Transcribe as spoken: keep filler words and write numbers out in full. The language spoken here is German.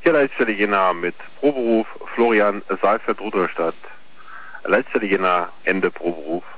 Hier Leitstelle mit Proberuf Florian Saalfeld-Rudolstadt. Leitstelle Ende Proberuf.